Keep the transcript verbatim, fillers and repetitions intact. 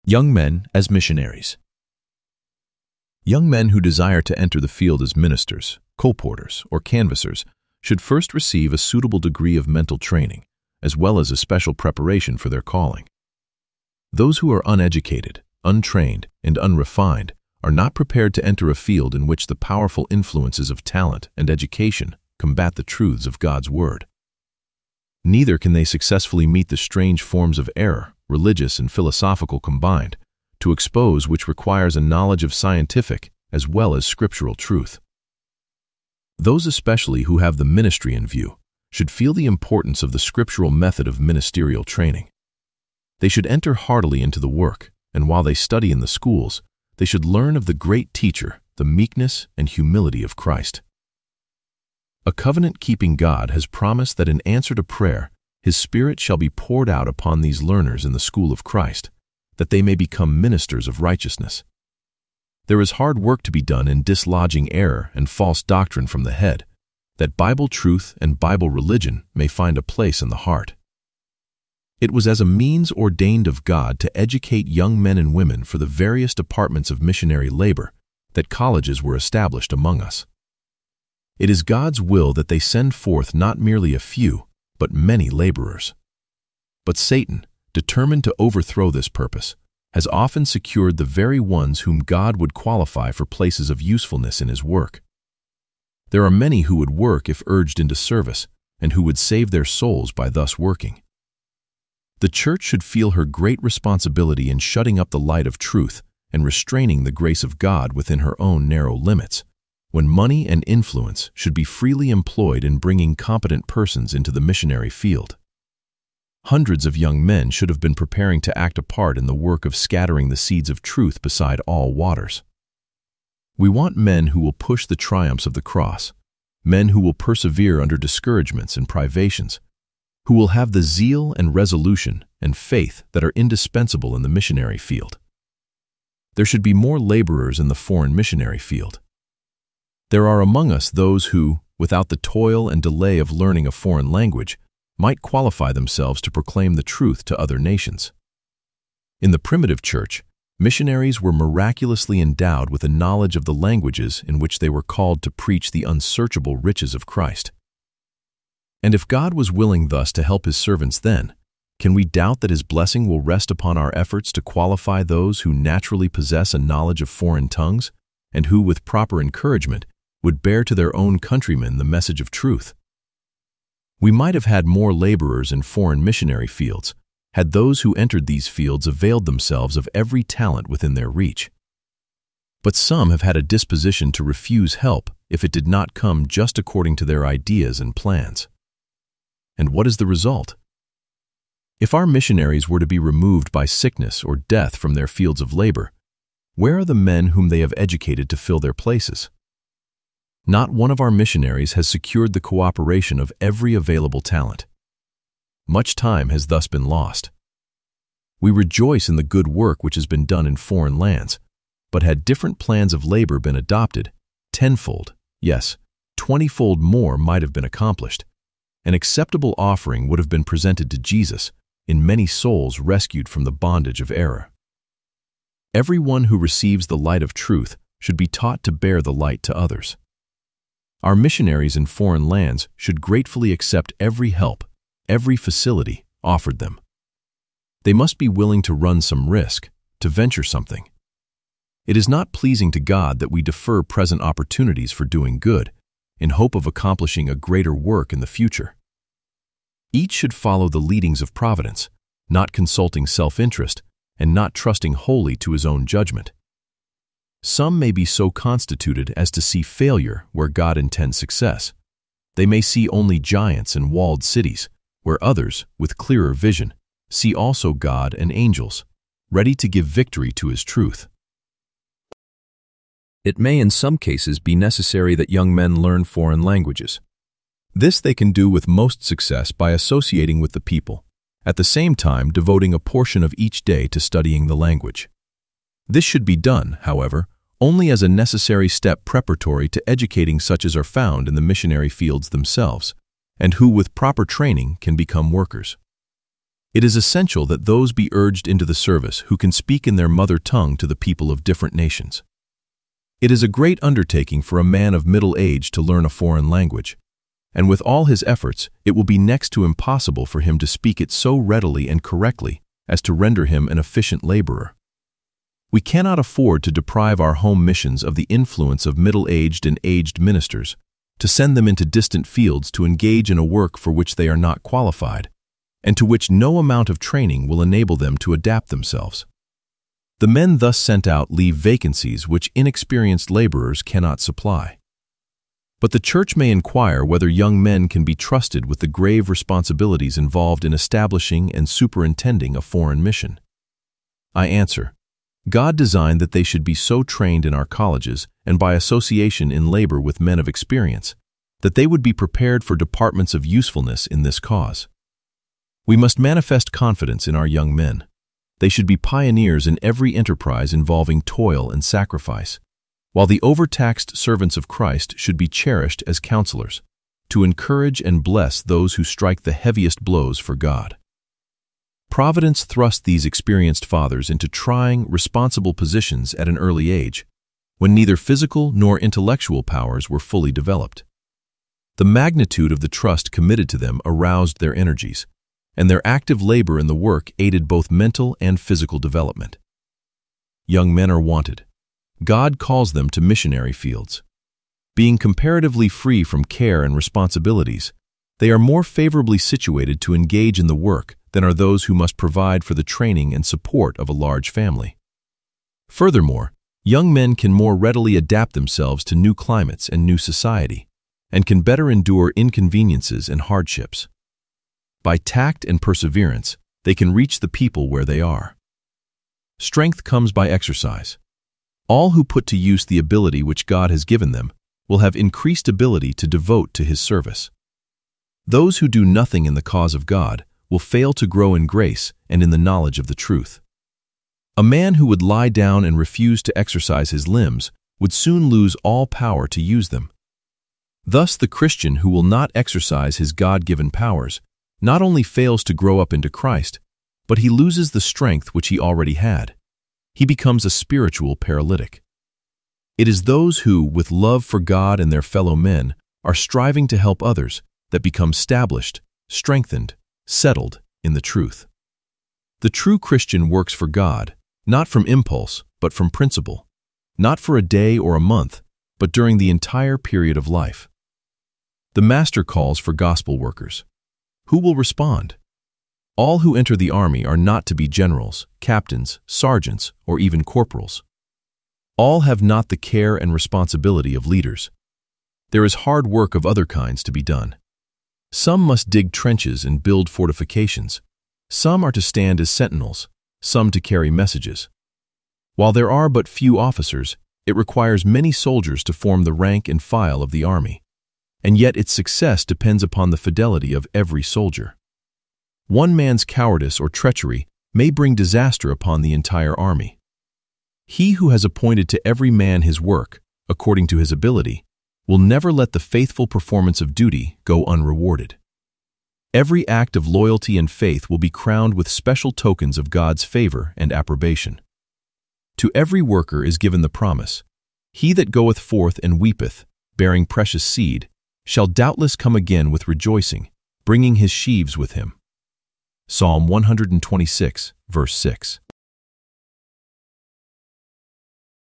Young men as missionaries. Young men who desire to enter the field as ministers, colporteurs, or canvassers should first receive a suitable degree of mental training, as well as a special preparation for their calling. Those who are uneducated, untrained, and unrefined are not prepared to enter a field in which the powerful influences of talent and education combat the truths of God's Word. Neither can they successfully meet the strange forms of error, religious and philosophical combined, to expose which requires a knowledge of scientific as well as scriptural truth. Those especially who have the ministry in view should feel the importance of the scriptural method of ministerial training. They should enter heartily into the work, and while they study in the schools, they should learn of the great teacher, the meekness and humility of Christ. A covenant-keeping God has promised that in answer to prayer, His Spirit shall be poured out upon these learners in the school of Christ, that they may become ministers of righteousness. There is hard work to be done in dislodging error and false doctrine from the head, that Bible truth and Bible religion may find a place in the heart. It was as a means ordained of God to educate young men and women for the various departments of missionary labor that colleges were established among us. It is God's will that they send forth not merely a few, but many laborers. But Satan, determined to overthrow this purpose, has often secured the very ones whom God would qualify for places of usefulness in His work. There are many who would work if urged into service, and who would save their souls by thus working. The church should feel her great responsibility in shutting up the light of truth and restraining the grace of God within her own narrow limits, when money and influence should be freely employed in bringing competent persons into the missionary field. Hundreds of young men should have been preparing to act a part in the work of scattering the seeds of truth beside all waters. We want men who will push the triumphs of the cross, men who will persevere under discouragements and privations, who will have the zeal and resolution and faith that are indispensable in the missionary field. There should be more laborers in the foreign missionary field. There are among us those who, without the toil and delay of learning a foreign language, might qualify themselves to proclaim the truth to other nations. In the primitive church, missionaries were miraculously endowed with a knowledge of the languages in which they were called to preach the unsearchable riches of Christ. And if God was willing thus to help His servants then, can we doubt that His blessing will rest upon our efforts to qualify those who naturally possess a knowledge of foreign tongues, and who, with proper encouragement, would bear to their own countrymen the message of truth? We might have had more laborers in foreign missionary fields, had those who entered these fields availed themselves of every talent within their reach. But some have had a disposition to refuse help if it did not come just according to their ideas and plans. And what is the result? If our missionaries were to be removed by sickness or death from their fields of labor, where are the men whom they have educated to fill their places? Not one of our missionaries has secured the cooperation of every available talent. Much time has thus been lost. We rejoice in the good work which has been done in foreign lands, but had different plans of labor been adopted, tenfold, yes, twentyfold more might have been accomplished. An acceptable offering would have been presented to Jesus, in many souls rescued from the bondage of error. Everyone who receives the light of truth should be taught to bear the light to others. Our missionaries in foreign lands should gratefully accept every help, every facility offered them. They must be willing to run some risk, to venture something. It is not pleasing to God that we defer present opportunities for doing good, in hope of accomplishing a greater work in the future. Each should follow the leadings of providence, not consulting self-interest, and not trusting wholly to his own judgment. Some may be so constituted as to see failure where God intends success. They may see only giants and walled cities, where others, with clearer vision, see also God and angels, ready to give victory to His truth. It may in some cases be necessary that young men learn foreign languages. This they can do with most success by associating with the people, at the same time devoting a portion of each day to studying the language. This should be done, however, only as a necessary step preparatory to educating such as are found in the missionary fields themselves, and who with proper training can become workers. It is essential that those be urged into the service who can speak in their mother tongue to the people of different nations. It is a great undertaking for a man of middle age to learn a foreign language, and with all his efforts, it will be next to impossible for him to speak it so readily and correctly as to render him an efficient laborer. We cannot afford to deprive our home missions of the influence of middle-aged and aged ministers, to send them into distant fields to engage in a work for which they are not qualified, and to which no amount of training will enable them to adapt themselves. The men thus sent out leave vacancies which inexperienced laborers cannot supply. But the church may inquire whether young men can be trusted with the grave responsibilities involved in establishing and superintending a foreign mission. I answer, God designed that they should be so trained in our colleges and by association in labor with men of experience, that they would be prepared for departments of usefulness in this cause. We must manifest confidence in our young men. They should be pioneers in every enterprise involving toil and sacrifice, while the overtaxed servants of Christ should be cherished as counselors, to encourage and bless those who strike the heaviest blows for God. Providence thrust these experienced fathers into trying, responsible positions at an early age, when neither physical nor intellectual powers were fully developed. The magnitude of the trust committed to them aroused their energies, and their active labor in the work aided both mental and physical development. Young men are wanted. God calls them to missionary fields. Being comparatively free from care and responsibilities, they are more favorably situated to engage in the work than are those who must provide for the training and support of a large family. Furthermore, young men can more readily adapt themselves to new climates and new society, and can better endure inconveniences and hardships. By tact and perseverance, they can reach the people where they are. Strength comes by exercise. All who put to use the ability which God has given them will have increased ability to devote to His service. Those who do nothing in the cause of God will fail to grow in grace and in the knowledge of the truth. A man who would lie down and refuse to exercise his limbs would soon lose all power to use them. Thus, the Christian who will not exercise his God-given powers not only fails to grow up into Christ, but he loses the strength which he already had. He becomes a spiritual paralytic. It is those who, with love for God and their fellow men, are striving to help others that become established, strengthened, settled in the truth. The true Christian works for God, not from impulse, but from principle, not for a day or a month, but during the entire period of life. The Master calls for gospel workers. Who will respond? All who enter the army are not to be generals, captains, sergeants, or even corporals. All have not the care and responsibility of leaders. There is hard work of other kinds to be done. Some must dig trenches and build fortifications. Some are to stand as sentinels, some to carry messages. While there are but few officers, it requires many soldiers to form the rank and file of the army, and yet its success depends upon the fidelity of every soldier. One man's cowardice or treachery may bring disaster upon the entire army. He who has appointed to every man his work, according to his ability, will never let the faithful performance of duty go unrewarded. Every act of loyalty and faith will be crowned with special tokens of God's favor and approbation. To every worker is given the promise, "He that goeth forth and weepeth, bearing precious seed, shall doubtless come again with rejoicing, bringing his sheaves with him." Psalm one hundred twenty-six, verse six.